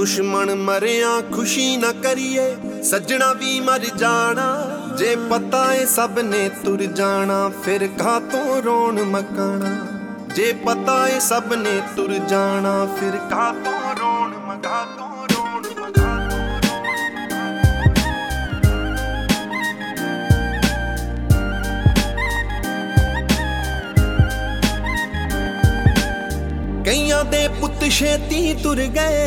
दुश्मन मरिया खुशी न करिए, सजना भी मर जाना। जे पता है सब ने तुर जाना, फिर कातों रोन मकाना। जे पता है सब ने तुर जाना, फिर कातों रोन मकातों रोन मकातों। कईयां दे पुत छेती तुर गए,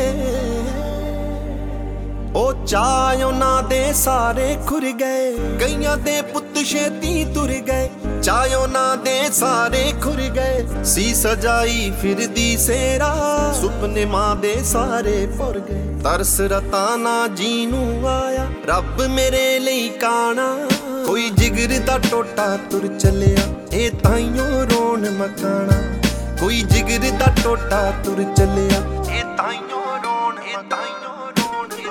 ओ चाय उन्हां दे सारे खुर गए। कईयां दे पुत छेती तुर गए, चाय उन्हां दे सारे खुर गए। सी सजाई फिरदी सेरा, सुपने मां दे सारे भुर गए। तरस रताना जीनू आया, रब मेरे लई काना। कोई जिगर दा टोटा तुर चलिया, ए ताइयों रोन मकाना। कोई जिगर दा टोटा तुर चलिया, ए ताइयों रोन ए ताइयों रोन ए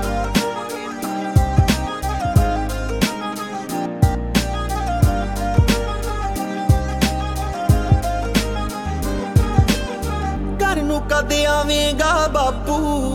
ताइयों। घर नू कदे आवेगा बापू,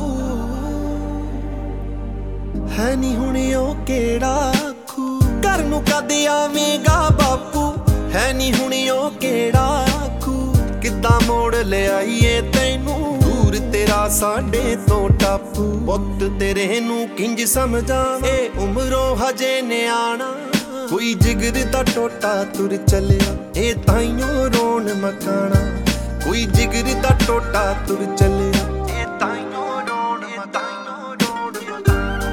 है नी हुण ओ केड़ा आखू। घर नू कदे आवेगा बापू, है नी हुण ओ केड़ा आखू। किद्दां मोड़ ले आईए तैनू, दूर तेरा साडे तो टापू। पुत तेरे नू किंज समझां, ए उमरों हजे न्याणा। कोई जिगर दा टोटा तुर चलिया, ए ताइयों रोन मकाना। कोई जिगर दा टोटा तुर चलिया, ए ताइयों रोन ए ताइयों रोन मकाना।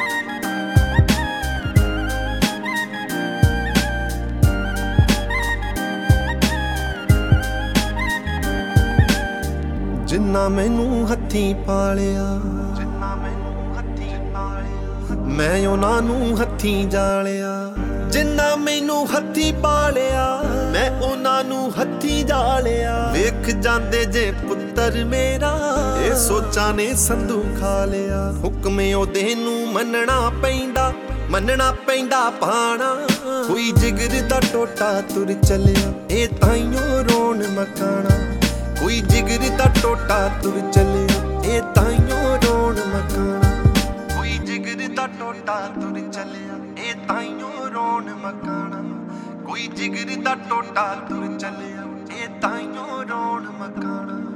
जिन्ना मैनू हत्थी पालिया, जिन्ना मैनू हत्थी पालिया, मैं उन्हां नू हत्थी जालिया। जिन्ना मैनू हत्थी पालिया, मैं उन्हां नू हत्थी जालिया। वेख जांदे जे पुत्तर मेरा, ए सोचां ने संधू खा लिया। हुक्मे ओदे नू मनना पैंदा पाना। कोई जिगर दा टोटा तुर चलिया, ए ताइयों रोन मकाना। कोई जिगर दा टोटा तुर चलिया, ए ताइयों रोन मकाना। कोई जिगर दा टोटा तुर चलिया, ए ताइयों रोन मकाना। कोई जिगर दा टोटा तुर चलिया, ए ताइयों रोन मकाना।